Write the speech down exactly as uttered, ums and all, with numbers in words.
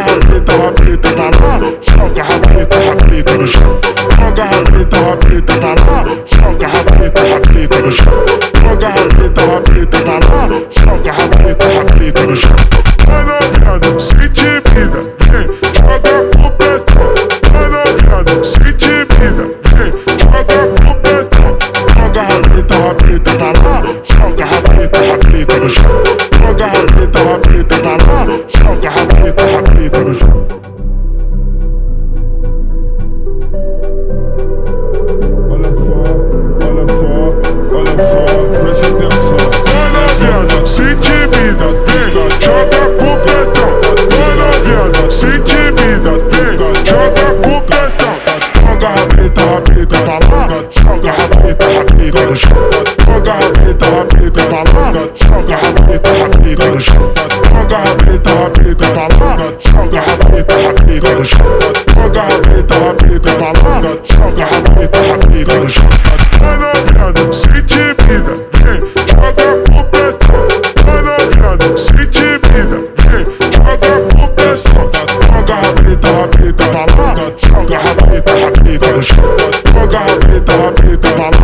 rabeta, rabeta pra lá, joga rabeta, rabeta no chão. Joga rabeta, rabeta pra lá, joga rabeta, rabeta no chão. Joga rabeta, rabeta pra lá, joga rabeta, rabeta no chão. Vai novinha, não se intimida, vem, joga com pressão. Vai novinha, não se intimida, vem, joga com pressão. Joga rabeta, rabeta pra lá, joga rabeta, rabeta no chão. Joga rabeta, rabeta pra lá, joga rabeta, rabeta no chão. Olha só, olha só, olha só, preste atenção. Vai novinha, não se intimida, vem, joga com pressão. Vai novinha, não se intimida, vem, joga com pressão. Joga rabeta, rabeta pra lá, joga rabeta, rabeta no chão. Joga rabeta, rabeta pra lá, joga rabeta, rabeta no chão. Joga rabeta, rabeta pra lá, joga rabeta, rabeta no chão. Joga rabeta, rabeta pra lá, joga rabeta, rabeta no chão. Vai novinha, não se intimida, vem, joga com pressão. Vai novinha, não se intimida, vem, joga com pressão. Joga rabeta, rabeta pra lá, joga rabeta, rabeta no chão. Joga rabeta, rabeta pra lá.